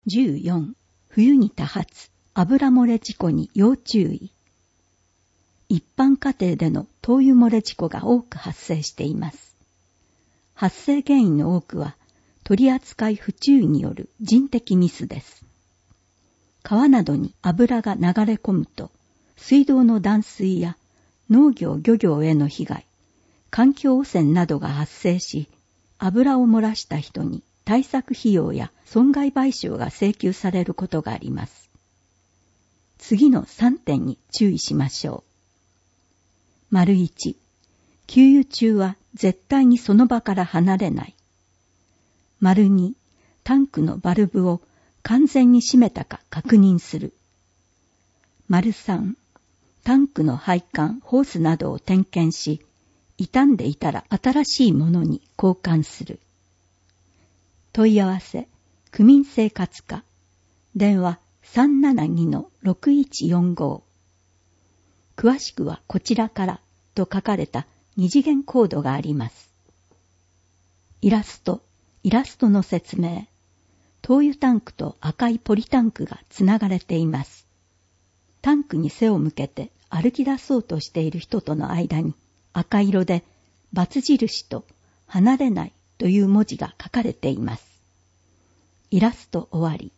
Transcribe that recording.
14、冬に多発、油漏れ事故に要注意。一般家庭での灯油漏れ事故が多く発生しています。発生原因の多くは、取扱不注意による人的ミスです。川などに油が流れ込むと、水道の断水や農業漁業への被害、環境汚染などが発生し、油を漏らした人に対策費用や損害賠償が請求されることがあります。次の3点に注意しましょう。1、給油中は絶対にその場から離れない。2、タンクのバルブを完全に閉めたか確認する。3、タンクの配管、ホースなどを点検し、傷んでいたら新しいものに交換する。問い合わせ、区民生活課、電話 372-6145。詳しくはこちらからと書かれた二次元コードがあります。イラストの説明。灯油タンクと赤いポリタンクがつながれています。タンクに背を向けて歩き出そうとしている人との間に赤色で×印と離れないという文字が書かれています。イラスト終わり。